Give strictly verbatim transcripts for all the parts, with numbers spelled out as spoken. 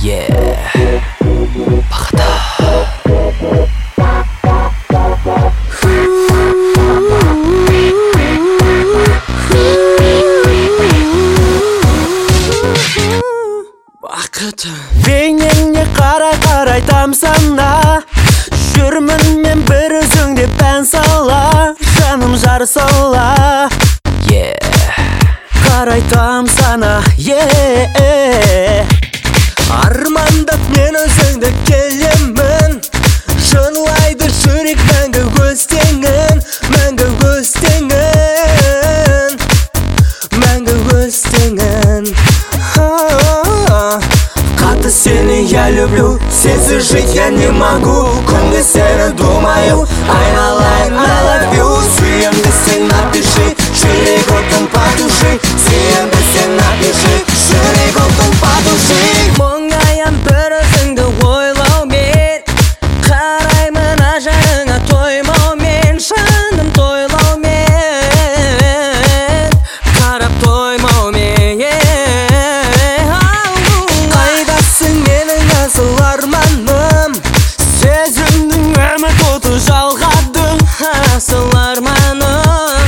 Yeah, бақыта. Бақыты бейнеңе қарай-қарай тамсана, жүрмін мен бір өзіңде пән сала, жаным жар сала. Yeah, қарай тамсана, yeah. Армандап мен өзіңді келемін, жырлайды жүрек мәңгі өстеңін, мәңгі өстеңін, мәңгі өстеңін. Қатты сені я люблю, сенсіз жить я не могу, күнде сені думаю, айналайын I love you. Сүйемді сен напиши, жүрек отын потуши, сүйемді сен напиши, жүрек отын потуши. Мұңаян бір өзіңді ойлаумен, қараймын ажарыңа тоймаумен, жаным тойлаумен, қарап тоймаумен. Қайдасың менің асыл арманым, сезімнің үміт оты жалғадың, асыл арманым,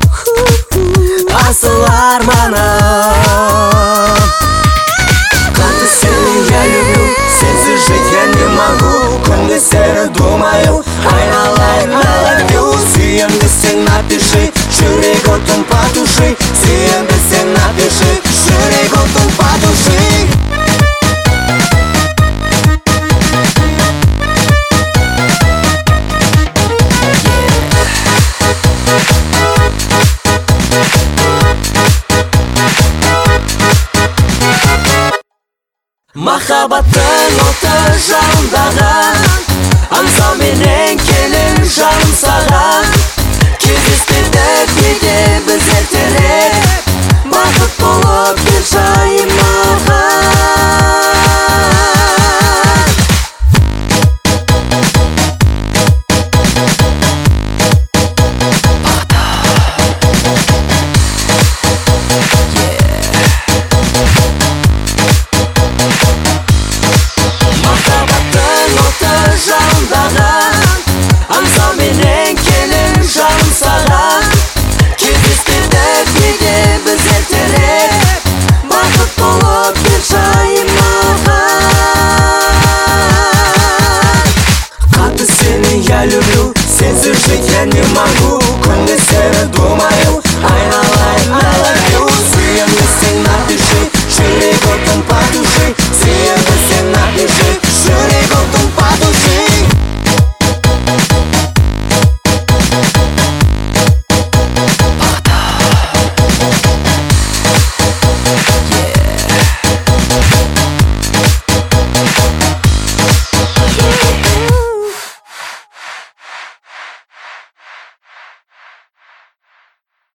асыл арманым. Қатты сені я люблю, сенсіз жить я не могу, күнде сені думаю, айналайын I love you. Сүйемді сен напиши, жүрек отын потуши, сүйемді сен напиши, жүрек отын потуши. Махаббаттың оты жалындаған, аңсауменен келін жаным саған. Кездеспедік неге біз ертерек, бақыт болып кел жайым